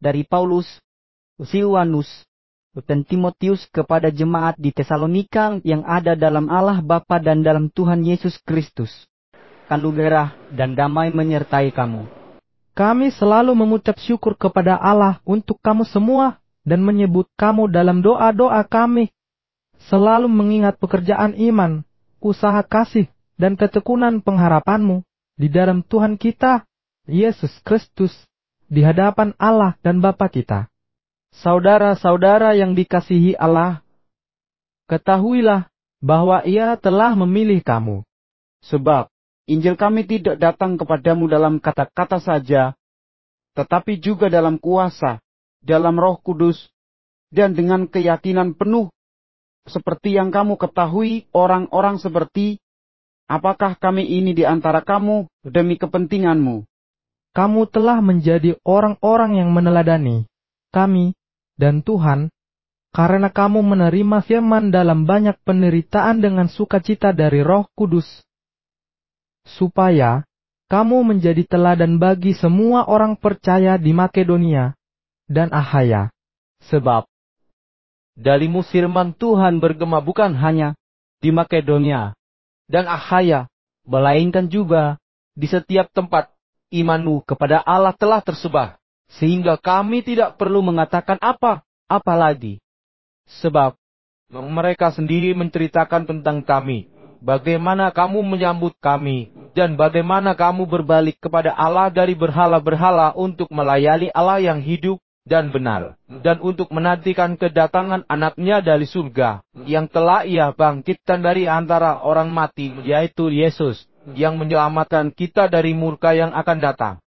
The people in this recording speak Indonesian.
dari Paulus, Silwanus, dan Timotius kepada jemaat di Tesalonika yang ada dalam Allah Bapa dan dalam Tuhan Yesus Kristus. Kalugerah dan damai menyertai kamu. Kami selalu mengucap syukur kepada Allah untuk kamu semua dan menyebut kamu dalam doa-doa kami. Selalu mengingat pekerjaan iman, usaha kasih, dan ketekunan pengharapanmu di dalam Tuhan kita, Yesus Kristus, di hadapan Allah dan Bapa kita. Saudara-saudara yang dikasihi Allah, ketahuilah bahwa Ia telah memilih kamu. Sebab Injil kami tidak datang kepadamu dalam kata-kata saja, tetapi juga dalam kuasa, dalam Roh Kudus, dan dengan keyakinan penuh. Seperti yang kamu ketahui orang-orang seperti, apakah kami ini di antara kamu demi kepentinganmu. Kamu telah menjadi orang-orang yang meneladani kami dan Tuhan, karena kamu menerima firman dalam banyak penderitaan dengan sukacita dari Roh Kudus, supaya kamu menjadi teladan bagi semua orang percaya di Makedonia dan Akhaya. Sebab darimu firman Tuhan bergema bukan hanya di Makedonia dan Akhaya, melainkan juga di setiap tempat imanmu kepada Allah telah tersebar, sehingga kami tidak perlu mengatakan apa lagi. Sebab mereka sendiri menceritakan tentang kami, bagaimana kamu menyambut kami, dan bagaimana kamu berbalik kepada Allah dari berhala-berhala untuk melayani Allah yang hidup dan benar, dan untuk menantikan kedatangan anaknya dari surga, yang telah Ia bangkitkan dari antara orang mati, yaitu Yesus, yang menyelamatkan kita dari murka yang akan datang.